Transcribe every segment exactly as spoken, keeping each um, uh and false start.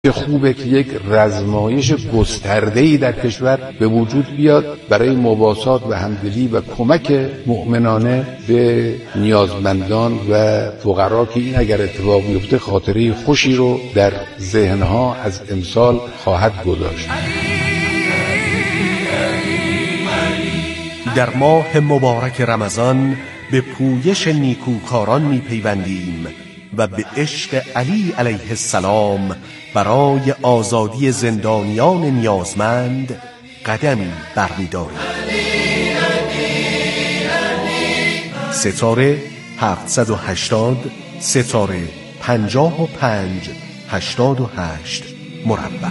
که خوبه که یک رزمایش گسترده‌ای در کشور به وجود بیاد برای مواسات و همدلی و کمک مؤمنانه به نیازمندان و فقرا که این اگر اتفاق بیفته خاطره خوشی رو در ذهنها از امسال خواهد گذاشت. در ماه مبارک رمضان به پویش نیکوکاران می‌پیوندیم و به عشق علی علیه السلام برای آزادی زندانیان نیازمند قدمی برمی‌داریم. ستاره هفتصد و هشتاد ستاره پنجاه و پنج هشتاد و هشت مربع.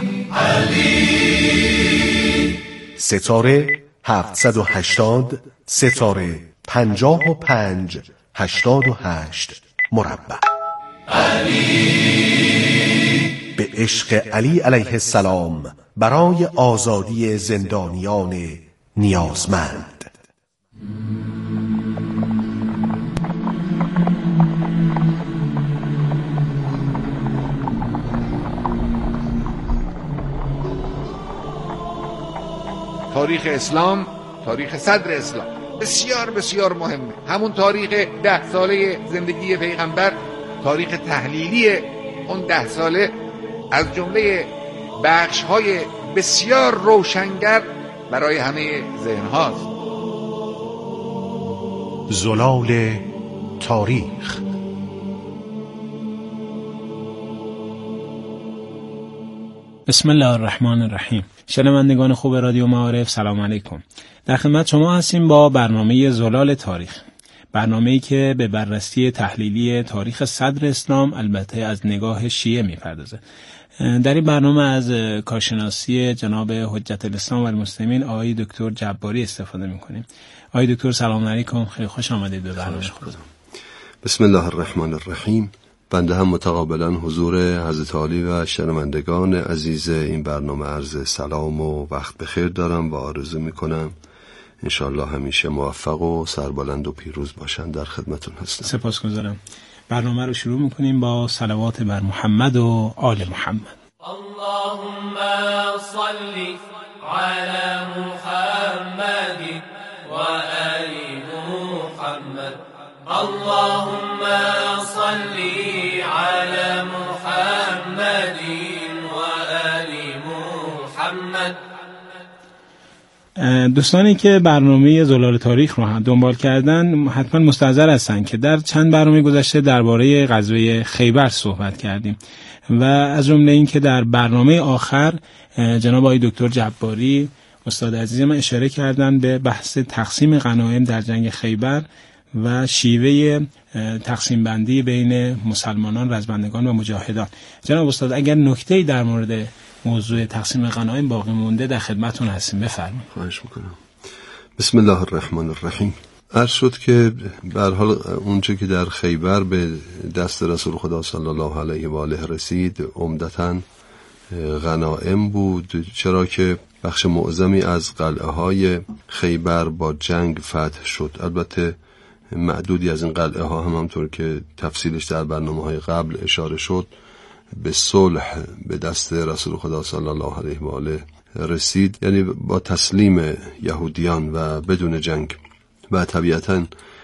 ستاره هفتصد و هشتاد ستاره پنجاه و پنج هشتاد و هشت مربع. به عشق علی علیه السلام برای آزادی زندانیان نیازمند. تاریخ اسلام، تاریخ صدر اسلام بسیار بسیار مهمه. همون تاریخ ده ساله زندگی پیغمبر، تاریخ تحلیلی اون ده ساله از جمله بخش‌های بسیار روشنگر برای همه ذهن هاست. زلال تاریخ. بسم الله الرحمن الرحیم. شنوندگان خوب رادیو معارف، سلام علیکم. در خدمت شما هستیم با برنامه زلال تاریخ، برنامه‌ای که به بررسی تحلیلی تاریخ صدر اسلام البته از نگاه شیعه می‌پردازه. در این برنامه از کارشناسی جناب حجت الاسلام و المسلمین آقای دکتر جباری استفاده می‌کنیم. آقای دکتر سلام علیکم، خیلی خوش آمدید به برنامه خودتون. بسم الله الرحمن الرحیم. بنده هم متقابلا حضور حضرت عالی و شنوندگان عزیز این برنامه عرض سلام و وقت بخیر دارم و آرزو می‌کنم انشالله همیشه موفق و سربلند و پیروز باشند. در خدمتون هستم. سپاسگزارم. برنامه رو شروع میکنیم با صلوات بر محمد و آل محمد. اللهم صل علی محمد و آل محمد. اللهم صل علی محمد و آل محمد. دوستانی که برنامه زلال تاریخ رو هم دنبال کردن حتما مستحضر هستن که در چند برنامه گذشته درباره غزوه خیبر صحبت کردیم و از جمله این که در برنامه آخر جناب آقای دکتر جباری استاد عزیز من اشاره کردن به بحث تقسیم غنایم در جنگ خیبر و شیوه تقسیم بندی بین مسلمانان، رزمندگان و مجاهدان. جناب استاد اگر نکته‌ای در مورد موضوع تقسیم غنایم باقی مونده در خدمتون هستیم، بفرمایید. خواهش میکنم. بسم الله الرحمن الرحیم. عرض شد که به هر حال اونچه که در خیبر به دست رسول خدا صلی الله علیه و آله رسید عمدتاً غنایم بود، چرا که بخش معظمی از قلعه های خیبر با جنگ فتح شد. البته معدودی از این قلعه ها هم همطور که تفصیلش در برنامه های قبل اشاره شد به صلح به دست رسول خدا صلی الله علیه و آله رسید، یعنی با تسلیم یهودیان و بدون جنگ. و طبیعتاً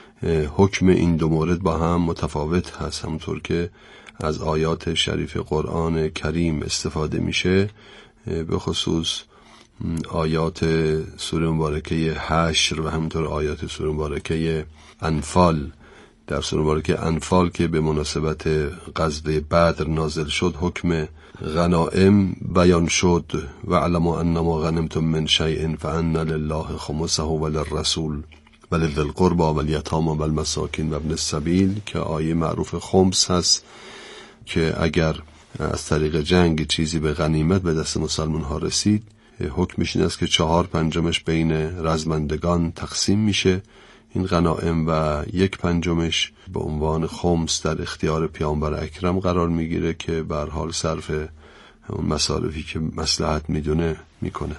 حکم این دو مورد با هم متفاوت هست. همونطور که از آیات شریف قرآن کریم استفاده میشه، به خصوص آیات سوره مبارکه حشر و همونطور آیات سوره مبارکه انفال. در سوره مبارکه انفال که به مناسبت غزوه بدر نازل شد، حکم غنائم بیان شد و علموا انما غنمتم من شیء فان لله خمسه وللرسول ولذی القربى والیتامى والمساکین و ابن السبیل، که آیه معروف خمس هست که اگر از طریق جنگ چیزی به غنیمت به دست مسلمان ها رسید، حکمش این است که چهار پنجمش بین رزمندگان تقسیم میشه این غنائم و یک پنجمش به عنوان خمس در اختیار پیامبر اکرم قرار میگیره که به هر حال صرف اون مصارفی که مصلحت میدونه میکنه.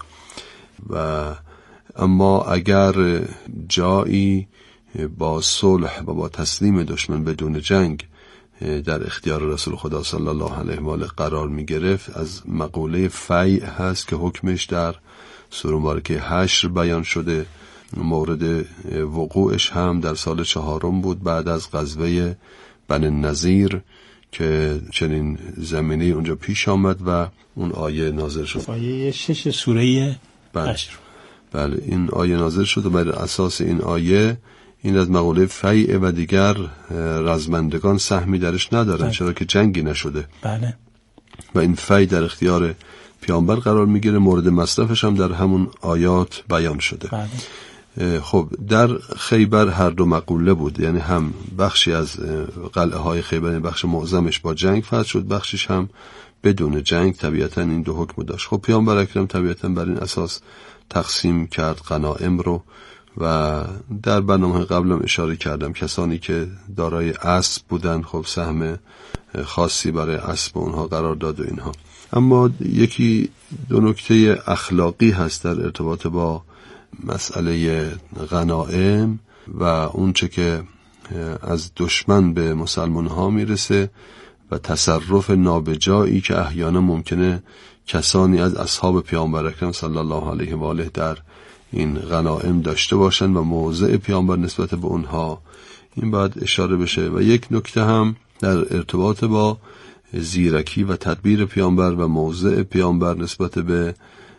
و اما اگر جایی با صلح و با تسلیم دشمن بدون جنگ در اختیار رسول خدا صلی الله علیه و آله قرار می گرفت از مقوله فیع هست که حکمش در سوره مبارکه حشر بیان شده. مورد وقوعش هم در سال چهارم بود بعد از غزوه بنی النضیر که چنین زمینه اونجا پیش آمد و اون آیه نازل شد. آیه شش سوره حشر. بله این آیه نازل شد و بر اساس این آیه این از مقوله فیع و دیگر رزمندگان سهمی درش ندارن. بله. چرا که جنگی نشده. بله. و این فیع در اختیار پیامبر قرار میگیره. مورد مصرفش هم در همون آیات بیان شده. بله. خب در خیبر هر دو مقوله بود، یعنی هم بخشی از قلعه های خیبر بخش معظمش با جنگ فتح شد، بخشش هم بدون جنگ. طبیعتا این دو حکم داشت. خب پیامبر اکرم طبیعتا بر این اساس تقسیم کرد غنایم رو و در برنامه قبلم اشاره کردم کسانی که دارای اسب بودن خب سهم خاصی برای اسب اونها قرار داد و اینها. اما یکی دو نکته اخلاقی هست در ارتباط با مسئله غنایم و اون چه که از دشمن به مسلمان ها میرسه و تصرف نابجایی که احیانا ممکنه کسانی از اصحاب پیامبر اکرم صلی الله علیه و آله در این غنایم داشته باشن و موضع پیامبر نسبت به اونها، این باید اشاره بشه. و یک نکته هم در ارتباط با زیرکی و تدبیر پیامبر و موضع پیامبر نسبت به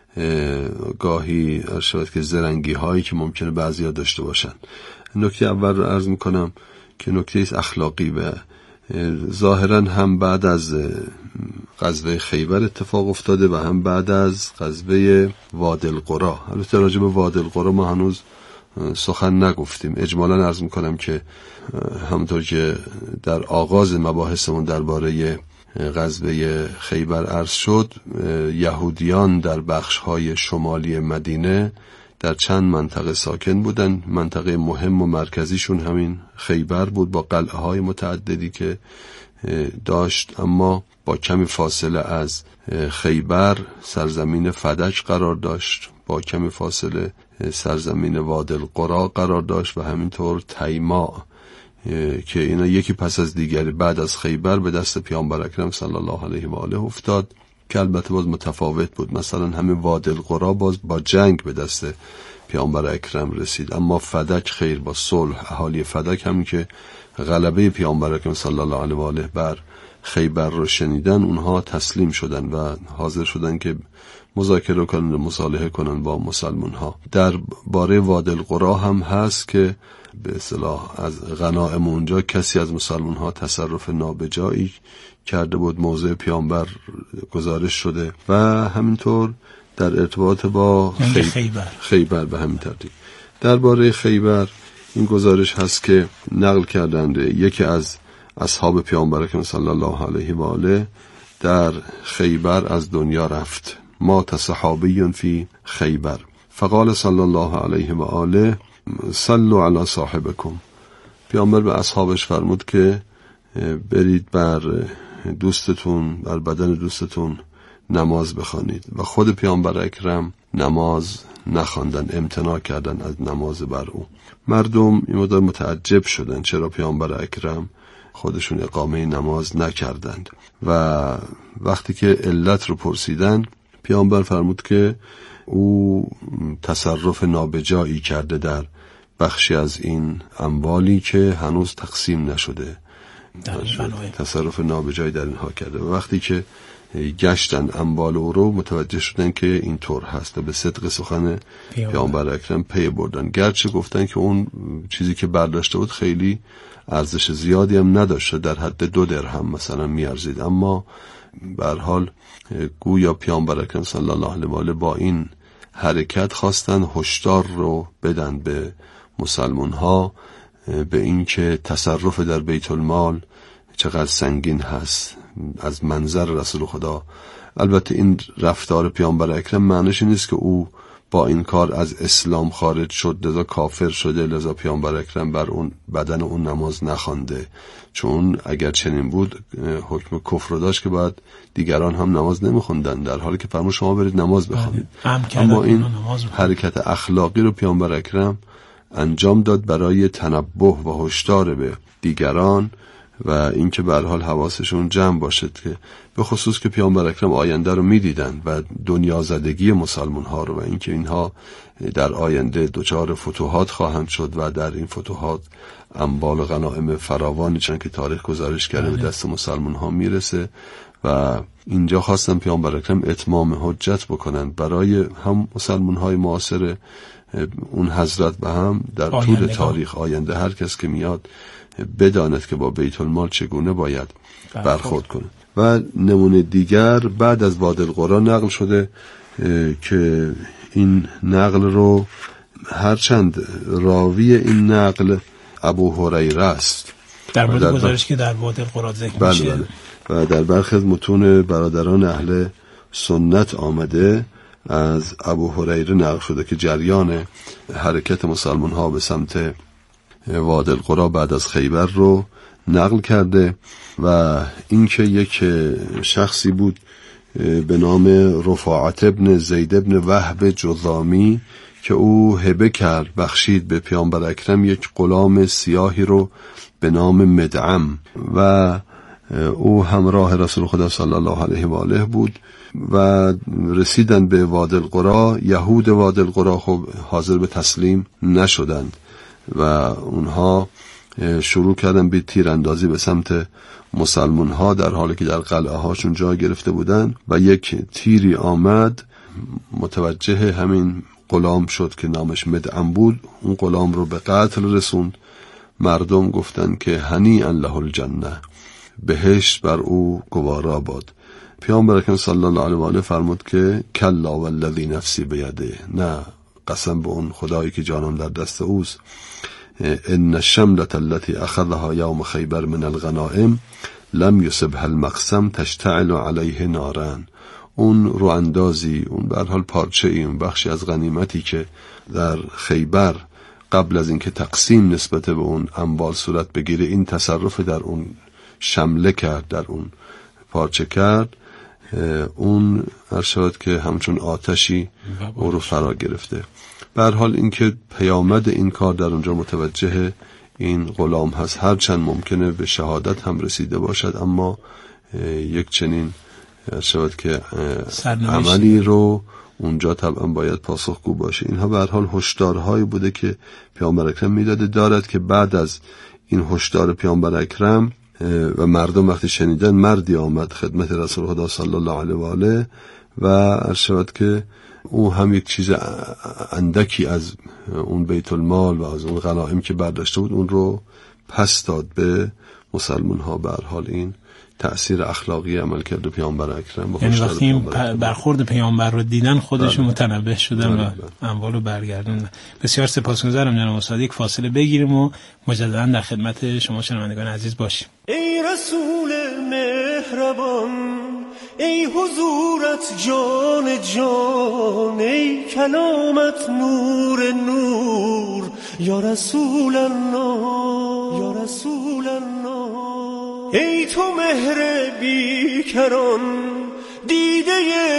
گاهی ارشاد که زرنگی هایی که ممکنه بعضیا داشته باشن. نکته اول رو عرض میکنم که نکته است اخلاقی و ظاهرا هم بعد از غزوه خیبر اتفاق افتاده و هم بعد از غزوه وادی القرا. البته راجع به وادی القرا ما هنوز سخن نگفتیم. اجمالا عرض میکنم که همونطور که در آغاز مباحثمون درباره غزوه خیبر عرض شد، یهودیان در بخش‌های شمالی مدینه در چند منطقه ساکن بودن. منطقه مهم و مرکزیشون همین خیبر بود با قلعه‌های متعددی که داشت، اما با کمی فاصله از خیبر سرزمین فدک قرار داشت، با کمی فاصله سرزمین وادی القرا قرار داشت و همینطور تیماء که اینا یکی پس از دیگری بعد از خیبر به دست پیامبر اکرم صلی الله علیه و آله افتاد که البته باز متفاوت بود. مثلا همین وادی القرا باز با جنگ به دست پیامبر اکرم رسید، اما فدک خیر با صلح. اهالی فدک هم که غلبه پیامبر اکرم صلی الله علیه و آله بر خیبر رو شنیدن اونها تسلیم شدن و حاضر شدن که مذاکره کنن و مصالحه کنن با مسلمان ها. در باره وادی القرا هم هست که به اصطلاح از غنایم اونجا کسی از مسلمان ها تصرف نابجایی کرده بود، موضع پیامبر گزارش شده و همینطور در ارتباط با خی... خیبر خیبر به همین ترتیب. درباره خیبر این گزارش هست که نقل کردند یکی از اصحاب پیامبر اکرم صلی الله علیه و آله در خیبر از دنیا رفت. مات صحابی فی خیبر فقال صلی الله علیه و آله صلوا علی صاحبکم. پیامبر به اصحابش فرمود که برید بر دوستتون، بر بدن دوستتون نماز بخوانید و خود پیامبر اکرم نماز نخواندن، امتناع کردن از نماز بر او. مردم این مقدار متعجب شدن چرا پیامبر اکرم خودشون اقامه نماز نکردند و وقتی که علت رو پرسیدن پیامبر فرمود که او تصرف نابجایی کرده در بخشی از این اموالی که هنوز تقسیم نشده، تصرف نابجایی در اینها کرده و وقتی که گشتن اموال او رو متوجه شدن که این طور هست و به صدق سخن پیامبر اکرم پی بردن. گرچه گفتن که اون چیزی که برداشته بود خیلی ارزش زیادی هم نداشته، در حد دو درهم مثلا میارزید، اما به هر حال گویا پیامبر اکرم صلی الله علیه و آله با این حرکت خواستن هشدار رو بدن به مسلمان ها به این که تصرف در بیت المال چقدر سنگین هست از منظر رسول خدا. البته این رفتار پیامبر اکرم معنیش نیست که او با این کار از اسلام خارج شد لذا کافر شده لذا پیامبر اکرم بر اون بدن اون نماز نخوانده، چون اگر چنین بود حکم کفر داشت که بعد دیگران هم نماز نمیخوندن، در حالی که فرمود شما برید نماز بخوانید. اما این حرکت اخلاقی رو پیامبر اکرم انجام داد برای تنبه و هشدار به دیگران و اینکه به هر حال حواسشون جمع باشد که به خصوص که پیامبر اکرم آینده رو میدیدن و دنیا زدگی مسلمان ها رو و اینکه اینها در آینده دچار فتوحات خواهند شد و در این فتوحات اموال و غنایم فراوانی چون که تاریخ گزارش کرده به دست مسلمان ها میرسه و اینجا خواستن پیامبر اکرم اتمام حجت بکنن برای هم مسلمان های معاصر اون حضرت و هم در طول تاریخ آینده هر کس که میاد بداند که با بیت المال چگونه باید برخورد کنه. و نمونه دیگر بعد از وادی القری نقل شده که این نقل رو هرچند راوی این نقل ابو هریره است در مورد گزارش که در وادی القری ذکر بله میشه بله. و در برخی از متون برادران اهل سنت آمده از ابو هریره نقل شده که جریان حرکت مسلمان ها به سمت وادی القری بعد از خیبر رو نقل کرده و اینکه یک شخصی بود به نام رفاعت ابن زید ابن وهب جذامی که او هبه کرد بخشید به پیامبر اکرم یک غلام سیاهی رو به نام مدعم و او همراه رسول خدا صلی الله علیه و آله بود و رسیدن به وادی القری. یهود وادی القری خب حاضر به تسلیم نشدند و اونها شروع کردن به تیراندازی به سمت مسلمان ها در حالی که در قلعه هاشون جا گرفته بودن و یک تیری آمد متوجه همین غلام شد که نامش مدعم بود، اون غلام رو به قتل رسوند. مردم گفتن که هنیئا له الجنه، بهشت بر او گوارا باد. پیامبر اکرم صلی الله علیه و آله فرمود که کلا والذی نفسی بیده، نه قسم به اون خدایی که جانم در دست اوست، ان الشملة التي اخذها یوم خیبر من الغنائم لم یصبها المقسم تشتعل علیه نارا. اون رو اندازی، اون به هر حال پارچه ای، اون بخشی از غنیمتی که در خیبر قبل از اینکه تقسیم نسبت به اون اموال صورت بگیره این تصرف در اون شمله کرد، در اون پارچه کرد، اون ارشاد که همچون آتشی او رو فرا گرفته. به هر حال اینکه پیامد این کار در اونجا متوجه این غلام هست، هرچند ممکنه به شهادت هم رسیده باشد اما یک چنین ارشاد که عملی رو اونجا طبعا باید پاسخگو باشه. اینها به هر حال هشدارهایی بوده که پیامبر اکرم میداده دارد که بعد از این هشدار پیامبر اکرم و مردم وقتی شنیدن، مردی آمد خدمت رسول خدا صلی الله علیه و آله و ارشاد که او هم یک چیز اندکی از اون بیت المال و از اون غنایم که برداشته بود اون رو پس داد به مسلمان ها. به هر حال این تأثیر اخلاقی عمل کرده پیامبر اکرم. یعنی وقتی این برخورد پیامبر رو دیدن خودشون متنبه شدن و اموال رو برگردوندن. بسیار سپاسگزارم جناب استاد. یک فاصله بگیریم و مجددا در خدمت شما شنوندگان عزیز باشیم. ای رسول مهربان، ای حضورت جان جان، ای کلامت نور نور، یا رسول الله یا رسول الله. ای تو مهر بیکران، دیده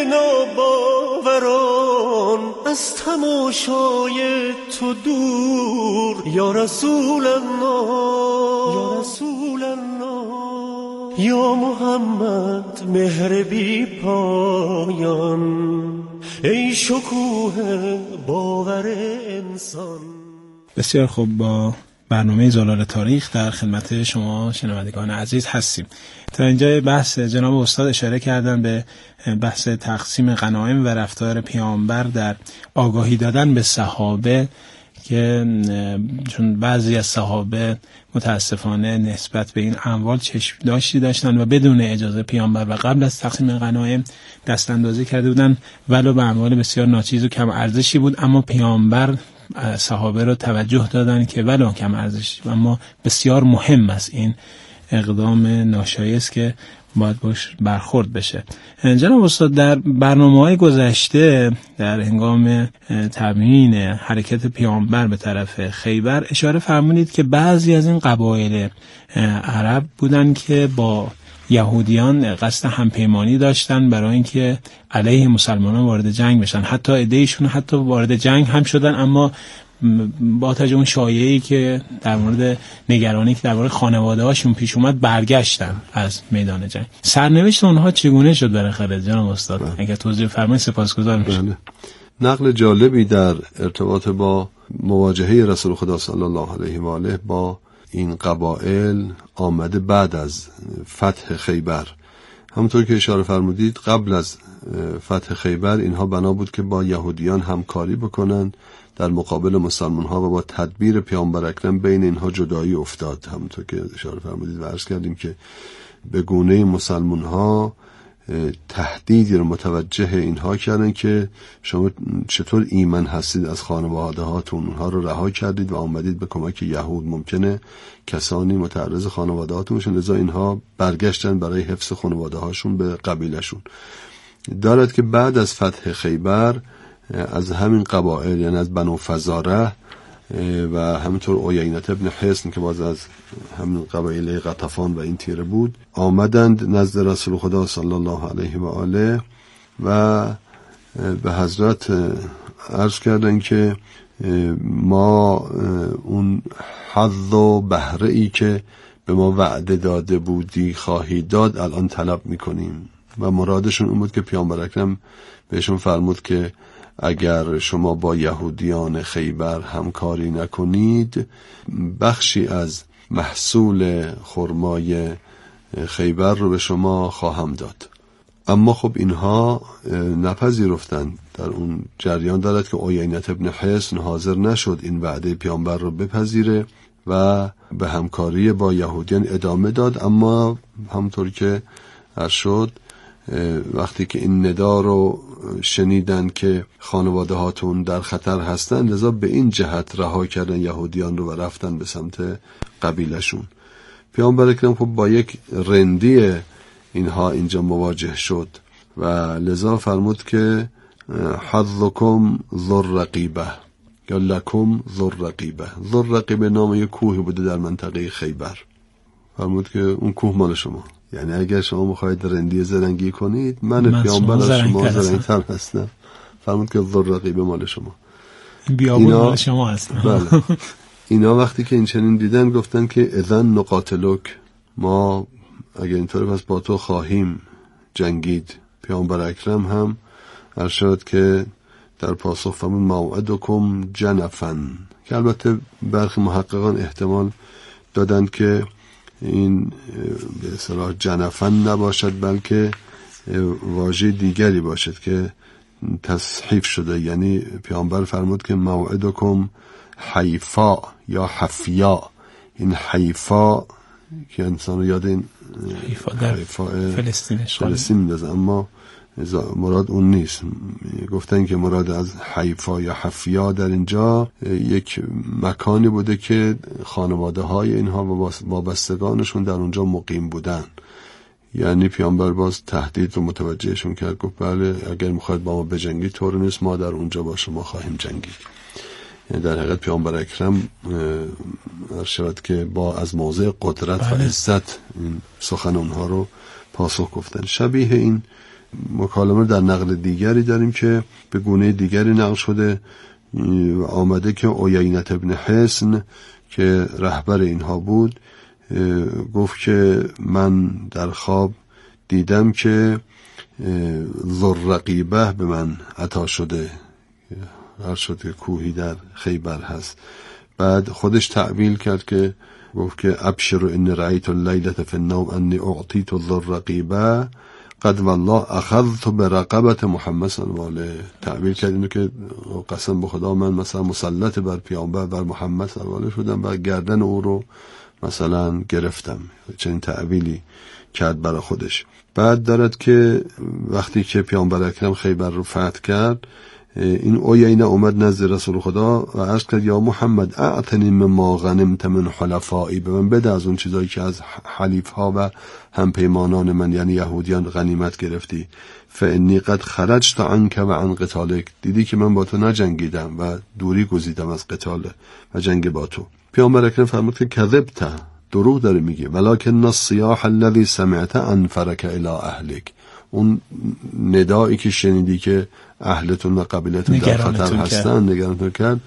ناباوران، از تماشای تو دور، یا رسول الله یا رسول الله. یا محمد مهر بی پایان، ای شکوه باور انسان. بسیار خوب، با برنامه زلال تاریخ در خدمت شما شنوندگان عزیز هستیم. تا اینجا بحث جناب استاد اشاره کردن به بحث تقسیم غنایم و رفتار پیامبر در آگاهی دادن به صحابه که چون بعضی از صحابه متاسفانه نسبت به این اموال چشم داشتی داشتن و بدون اجازه پیامبر و قبل از تقسیم غنایم دست اندازی کرده بودن ولو به اموال بسیار ناچیز و کم ارزشی بود، اما پیامبر صحابه رو توجه دادن که ولو کم ارزش اما بسیار مهم است این اقدام ناشایست که باید باش برخورد بشه. جناب استاد، در برنامه‌های گذشته در هنگام تبیین حرکت پیامبر به طرف خیبر اشاره فرمودید که بعضی از این قبایل عرب بودن که با یهودیان قصد همپیمانی داشتن برای اینکه علیه مسلمانان وارد جنگ بشن. حتی عده‌ایشون حتی وارد جنگ هم شدن، اما با توجه اون شایعه‌ای که در مورد نگرانی که در مورد خانواده‌هاشون پیش اومد برگشتن از میدان جنگ. سرنوشت اونها چگونه شد بالاخره جناب استاد؟ بله. اگه توضیح فرمایید سپاسگزار میشم. بله. نقل جالبی در ارتباط با مواجهه رسول خدا صلی الله علیه و آله با این قبایل آمده بعد از فتح خیبر. همونطور که اشاره فرمودید قبل از فتح خیبر اینها بنا بود که با یهودیان همکاری بکنن در مقابل مسلمان ها و با تدبیر پیامبر اکرم بین اینها جدایی افتاد. همونطور که اشاره فرمودید و عرض کردیم که به گونه مسلمان ها تهدیدی رو متوجه اینها کردن که شما چطور ایمن هستید از خانواده هاتون، اونها رو رها کردید و آمدید به کمک یهود. ممکنه کسانی متعرض خانواده هاتون بشن، لذا اینها برگشتن برای حفظ خانواده هاشون به قبیلشون. دارد که بعد از فتح خیبر از همین قبایل، یعنی از بنو فزاره و همینطور عیینة ابن حصن که باز از همین قبایل غطفان و این تیره بود، آمدند نزد رسول خدا صلی الله علیه و آله و به حضرت عرض کردن که ما اون حظ و بهره ای که به ما وعده داده بودی خواهی داد الان طلب میکنیم. و مرادشون اون بود که پیامبر اکرم بهشون فرمود که اگر شما با یهودیان خیبر همکاری نکنید بخشی از محصول خرمای خیبر رو به شما خواهم داد. اما خب اینها نپذیرفتند. در اون جریان دارد که عیینة ابن حصن حاضر نشد این وعده پیامبر رو بپذیره و به همکاری با یهودیان ادامه داد. اما همونطور که عرض شد وقتی که این ندا رو شنیدن که خانواده هاتون در خطر هستن، لذا به این جهت رها کردن یهودیان رو و رفتن به سمت قبیلشون. پیامبر اکرم خب با یک رندی اینها اینجا مواجه شد و لذا فرمود که حظکم ذو رقیبه یا لکم ذو رقیبه. ذو رقیبه نام یک کوهی بوده در منطقه خیبر. فرمود که اون کوه مال شما، یعنی اگر شما میخواید رندی زرنگی کنید من پیامبر از شما زرنگتر هستم. فرمود که ذو رقیبه مال شما، بیابون مال شما هست. بله. اینا وقتی که این چنین دیدن گفتن که اذن نقاتلک، ما اگر اینطوری پس با تو خواهیم جنگید. پیامبر اکرم هم ارشاد که در پاسخ فرمود موعدکم جنفن، که البته برخی محققان احتمال دادند که این به اصطلاح جنفن نباشد بلکه واژه دیگری باشد که تصحیف شده. یعنی پیامبر فرمود که موعدکم حیفا یا حفیا. این حیفا که انسان یاد این حیفا در فلسطین فلسطین میندازه، اما مراد اون نیست. گفتن که مراد از حیفا یا حفیا در اینجا یک مکانی بوده که خانواده های اینها و وابستگانشون در اونجا مقیم بودن. یعنی پیامبر باز تهدید رو متوجهشون کرد، گفت بله اگر میخواید با ما بجنگید طور نیست، ما در اونجا با شما خواهیم جنگید. یعنی در حقیقت پیامبر اکرم ارشاد که با از موضع قدرت و عزت این سخن اونها رو پاسخ گفتن. شبیه این مکالمه در نقل دیگری داریم که به گونه دیگری نقل شده و آمده که عیینة ابن حصن که رهبر اینها بود گفت که من در خواب دیدم که ذو رقیبه به من عطا شده، هر شده کوهی در خیبر هست. بعد خودش تعبیل کرد که گفت که ابشر ان رأیت اللیلة فی النوم انی اعطیت ذو رقیبه قد والله اخذت برقبت محمد صلی الله علیه. تعبیر کرد اینو که قسم به خدا من مثلا مسلط بر پیامبر بر محمد صلی الله علیه شدم و گردن او رو مثلا گرفتم. چنین تعبیلی کرد برای خودش. بعد دارد که وقتی که پیامبر اکرم خیبر رو فتح کرد، این عیینه اومد نزد رسول خدا و عرض کرد یا محمد اعطنی مما غنمت من حلفایی، به من بده از اون چیزایی که از حلیف ها و همپیمانان من یعنی یهودیان غنیمت گرفتی. فانی قد خرجت عنک و عن قتالک، دیدی که من با تو نجنگیدم و دوری گزیدم از قتال و جنگ با تو. پیامبر اکرم فرمود که کذبت، دروغ داره میگه، ولکن الصیاح الذی سمعت انفرک الی اهلک، اون ندایی که شنیدی که اهلتون و قبیلتون در خطر هستن نگرانتون کرد،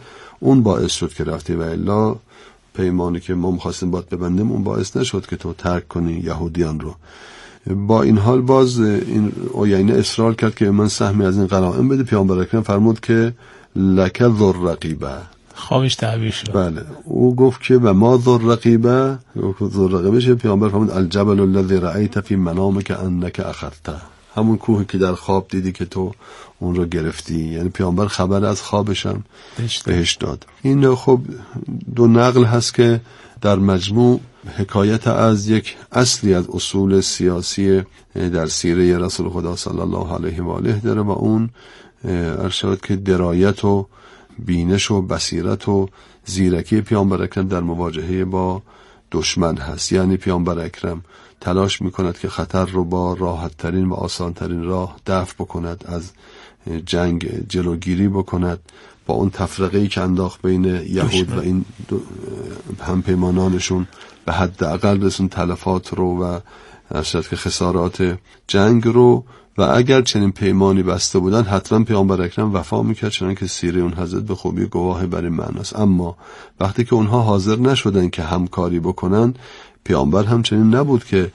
اون باعث شد که رفتی، و الا پیمانی که ما می‌خواستیم باید ببندیم اون باعث نشد که تو ترک کنی یهودیان رو. با این حال باز این عیینه اصرار کرد که من سهمی از این غنایم بده. پیامبر اکرم فرمود که لک ذو رقیبه، خوابش تعبیر شد. بله، او گفت که و ما ذو رقیبه، ذو رقیبه شه. پیامبر فرمود الجبل الذی رأیت فی منامک انک اخذته، همون کوهی که در خواب دیدی که تو اون رو گرفتی. یعنی پیامبر خبر از خوابشم بهش داد. این خب دو نقل هست که در مجموع حکایت از یک اصلی از اصول سیاسی در سیره رسول خدا صلی الله علیه و آله داره، و اون ارشاد که درایت و بینش و بصیرت و زیرکی پیامبر اکرم در مواجهه با دشمن هست. یعنی پیامبر اکرم تلاش میکند که خطر رو با راحت ترین و آسان ترین راه دفع بکند، از جنگ جلوگیری بکند، با اون تفرقه‌ای که انداخت بین یهود و این همپیمانانشون به حد اقل رسون تلفات رو و ارشد که خسارات جنگ رو. و اگر چنین پیمانی بسته بودن حتما پیامبر اکرم وفا میکرد، چنانکه که سیره اون حضرت به خوبی گواه بر این معناست. اما وقتی که اونها حاضر نشدن که همکاری بکنن، پیامبر همچنین نبود که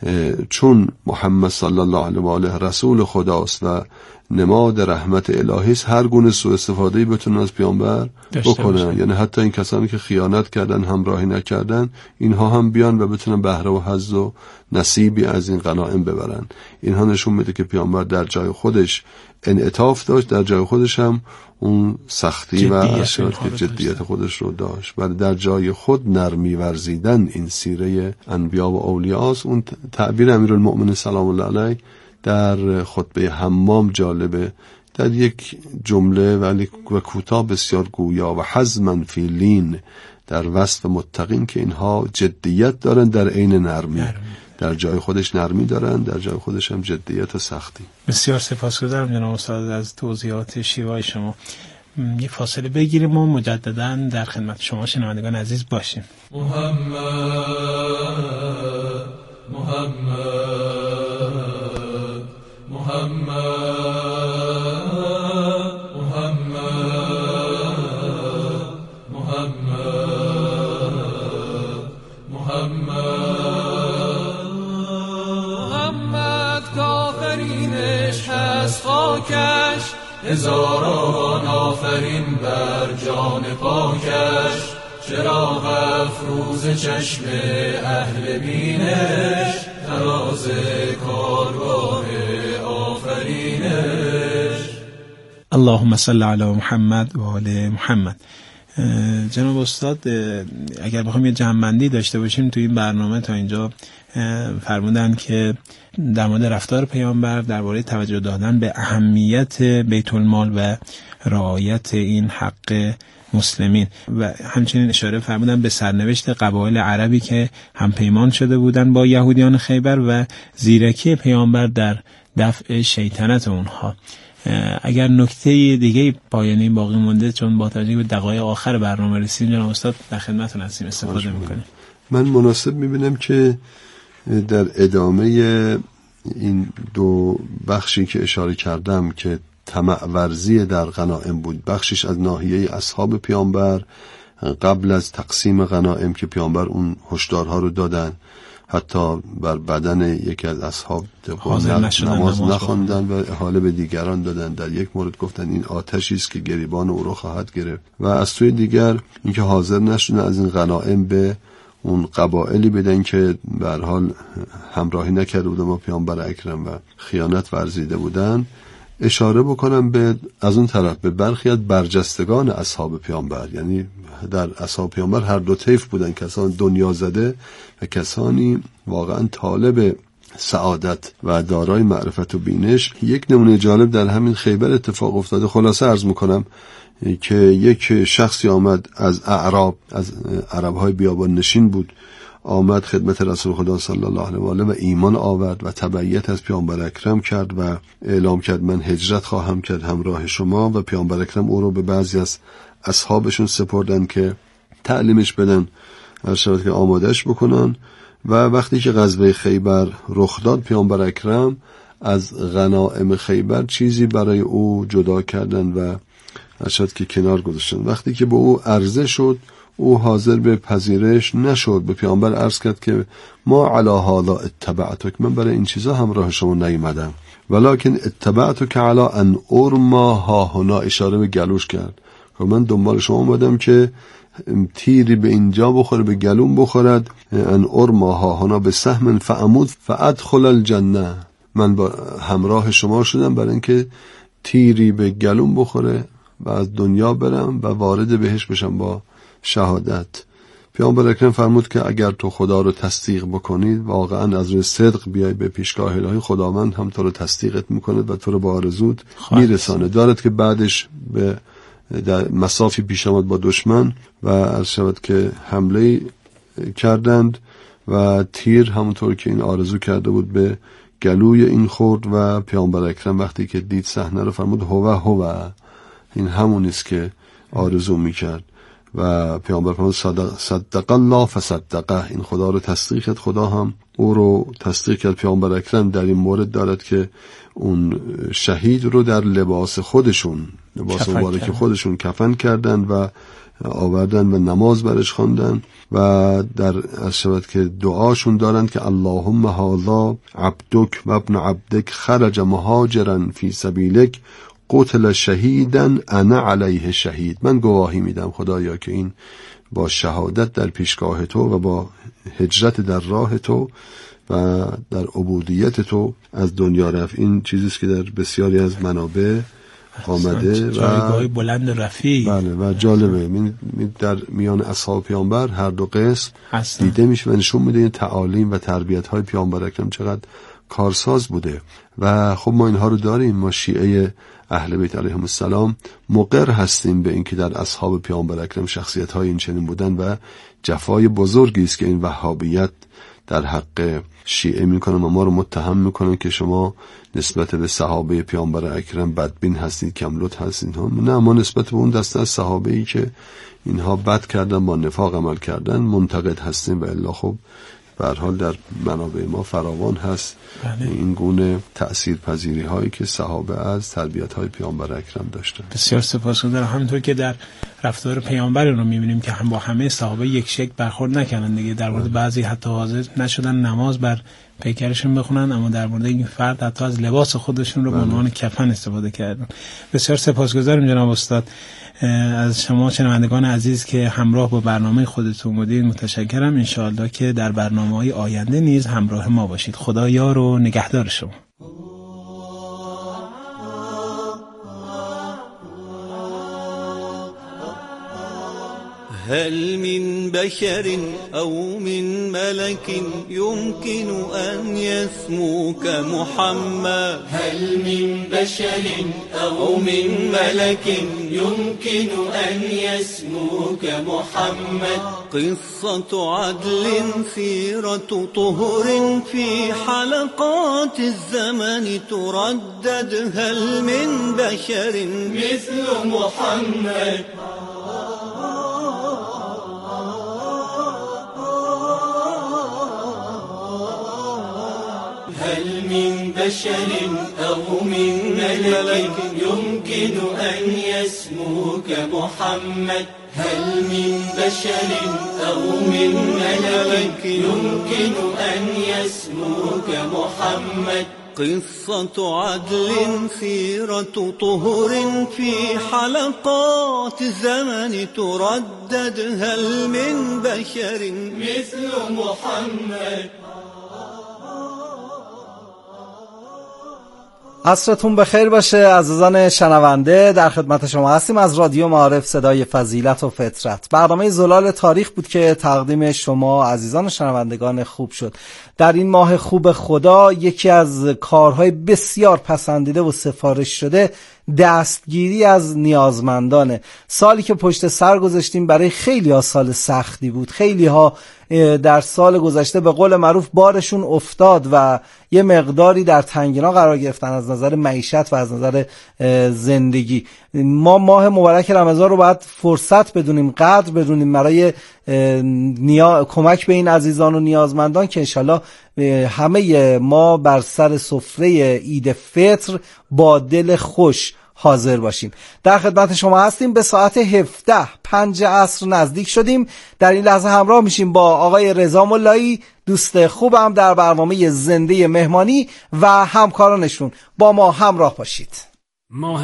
چون محمد صلی الله علیه و آله رسول خداست و نماد رحمت الهی است، هر گونه سوء استفاده‌ای بتونن از پیامبر بکنن. یعنی حتی این کسانی که خیانت کردن، همراهی نکردن، اینها هم بیان و بتونن بهره و حظ و نصیبی از این غنایم ببرن. اینها نشون میده که پیامبر در جای خودش انعطاف داشت، در جای خودش هم اون سختی و اشارت جدیت خودش رو داشت. ولی در جای خود نرمی ورزیدن این سیره انبیا و اولیاست. اون تعبیر امیرالمؤمنین سلام الله علیه در خطبه حمام جالبه، در یک جمله ولی و کوتاه بسیار گویا و حزمن فی لین، در وصف متقین که اینها جدیت دارن در عین نرمی. نرمی در جای خودش نرمی دارن، در جای خودش هم جدیت و سختی. بسیار سپاسگزارم جناب استاد از توضیحات شیوای شما. یه فاصله بگیریم و مجددا در خدمت شما شنوندگان عزیز باشیم. محمد محمد محمد محمد محمد محمد محمد کافرینش هست خاکش، هزاران آفرین بر جان پاکش، چراغ افروز چشم اهل بینش، تراز کارگاه آفرینش. اللهم صل علی محمد و آل محمد. جناب استاد اگر بخوایم یه جمع‌بندی داشته باشیم تو این برنامه تا اینجا فرمودن که در مورد رفتار پیامبر درباره توجه دادن به اهمیت بیت المال و رعایت این حق مسلمین، و همچنین اشاره فرمودن به سرنوشت قبایل عربی که هم پیمان شده بودن با یهودیان خیبر و زیرکی پیامبر در دفع شیطنت اونها. اگر نکته دیگه پایانی باقی مونده، چون با توجه به دقایق آخر برنامه رسیدیم، جناب استاد در خدمتتون هستیم، استفاده می‌کنیم. من مناسب می‌بینم که در ادامه این دو بخشی که اشاره کردم که طمع ورزی در غنایم بود، بخشش از ناحیه اصحاب پیامبر قبل از تقسیم غنایم که پیامبر اون هشدارها رو دادن، حتی بر بدن یکی از اصحاب نماز نخواندن و احاله به دیگران دادن. در یک مورد گفتن این آتشی است که گریبان او رو خواهد گرفت، و از سوی دیگر اینکه حاضر نشدن از این غنایم به اون قبایلی بدن که به هر حال همراهی نکرده بودن با پیامبر اکرم و خیانت ورزیده بودن. اشاره بکنم به از اون طرف به برخی از برجستگان اصحاب پیامبر، یعنی در اصحاب پیامبر هر دو طیف بودن، کسان دنیا زده و کسانی واقعا طالب سعادت و دارای معرفت و بینش. یک نمونه جالب در همین خیبر اتفاق افتاده. خلاصه عرض میکنم که یک شخصی آمد از اعراب، از عربهای بیابان نشین بود، آمد خدمت رسول خدا صلی الله علیه و آله و ایمان آورد و تبعیت از پیامبر اکرم کرد و اعلام کرد من هجرت خواهم کرد همراه شما، و پیامبر اکرم او رو به بعضی از اصحابشون سپردن که تعلیمش بدن، ارشاد که آمادش بکنن. و وقتی که غزوه خیبر رخ داد، پیامبر اکرم از غنایم خیبر چیزی برای او جدا کردن و ارشد که کنار گذاشتن. وقتی که به او عرضه شد او حاضر به پذیرش نشد. به پیامبر عرض کرد که ما علی هذا اتبعتک، من برای این چیزا همراه شما نیومدم، ولکن اتبعتک علی ان ارما ها هنا، اشاره به گلوش کرد که من دنبال شما اومدم که تیری به اینجا بخوره، به گلوم بخورد، ان ارما ها هنا به سهم فعمود فادخل الجنه، من با همراه شما شدم برای اینکه تیری به گلوم بخوره و از دنیا برم و وارد بهش بشم با شهادت. پیامبر اکرم فرمود که اگر تو خدا رو تصدیق بکنید، واقعا از روی صدق بیای به پیشگاه الهی، خداوند هم تو رو تصدیقت میکنه و تو رو به آرزوت میرسانه. دارد که بعدش به در مسافی پیش آمد با دشمن و عرض شود که حمله کردند و تیر همونطور که این آرزو کرده بود به گلوی این خورد و پیامبر اکرم وقتی که دید صحنه رو فرمود هو هو، این همونیست که آرزو میکرد. و پیامبر فرمود صدق, صدق الله فصدقه، این خدا رو تصدیق کرد، خدا هم او رو تصدیق کرد. پیامبر اکرم در این مورد دارد که اون شهید رو در لباس خودشون، لباس مبارک خودشون کفن کردن و آوردن و نماز برش خواندن و در از شود که دعاشون دارند که اللهم هذا عبدک و ابن عبدک خرج مهاجرا فی سبیلک قتل شهیدا انا علیه شهید، من گواهی میدم خدایا که این با شهادت در پیشگاه تو و با هجرت در راه تو و در عبودیت تو از دنیا رفت. این چیزیست که در بسیاری از منابع آمده و جایگاه بلند رفیع. بله و جالبه می در میان اصحاب پیامبر هر دو قسم دیده میشه و نشون میده این تعالیم و تربیت های پیامبر اکرم چقدر کارساز بوده. و خب ما اینها رو داریم، ما شیعه اهل بیت علیهم السلام مقر هستیم به اینکه در اصحاب پیامبر اکرم شخصیت های این چنین بودن و جفای بزرگی است که این وهابیت در حق شیعه میکنن و ما رو متهم میکنن که شما نسبت به صحابه پیامبر اکرم بدبین هستید، کملت هستید. نه، ما نسبت به اون دسته از صحابه ای که اینها بد کردن، با نفاق عمل کردن منتقد هستیم و الا خب به هر حال در منابع ما فراوان هست بله. این گونه تأثیر پذیری هایی که صحابه از تربیت های پیامبر اکرم داشتن. بسیار سپاسگزارم. همونطور که در رفتار پیامبر رو می‌بینیم که هم با همه صحابه یک شکل برخورد نکردن دیگه، در مورد بعضی حتی حاضر نشدن نماز بر پیکرشون بخونن، اما در مورد این فرد حتی از لباس خودشون رو به عنوان کفن استفاده کردن. بسیار سپاسگزارم جناب استاد از شما شنوندگان عزیز که همراه با برنامه خودتون بودید. متشکرم. ان شاءالله که در برنامه‌های آینده نیز همراه ما باشید. خدا یار و نگهدار شما. هل من بشر أو من ملك يمكن أن يسموك محمد؟ هل من بشر أو من ملك يمكن أن يسموك محمد؟ قصة عدل سيرة طهر في حلقات الزمن تردد. هل من بشر مثل محمد؟ هل من بشر أو من ملك يمكن أن يسموك محمد؟ هل من بشر أو من ملك يمكن أن يسموك محمد؟ قصة عدل سيرة طهر في حلقات الزمن تردد. هل من بشر مثل محمد؟ عصرتون بخیر باشه عزیزان شنونده، در خدمت شما هستیم از رادیو معارف صدای فضیلت و فطرت. برنامه زلال تاریخ بود که تقدیم شما عزیزان شنوندگان خوب شد. در این ماه خوب خدا یکی از کارهای بسیار پسندیده و سفارش شده دستگیری از نیازمندانه. سالی که پشت سر گذاشتیم برای خیلی ها سال سختی بود. خیلی ها در سال گذشته به قول معروف بارشون افتاد و یه مقداری در تنگنا قرار گرفتن از نظر معیشت و از نظر زندگی. ما ماه مبارک رمضان رو باید فرصت بدونیم، قدر بدونیم برای نیا... کمک به این عزیزان و نیازمندان که انشالله همه ما بر سر سفره عید فطر با دل خوش حاضر باشیم. در خدمت شما هستیم. به ساعت هفده پنج عصر نزدیک شدیم. در این لحظه همراه میشیم با آقای رضا ملایی، دوست خوبم در برنامه زنده مهمانی و همکارانشون. با ما همراه باشید.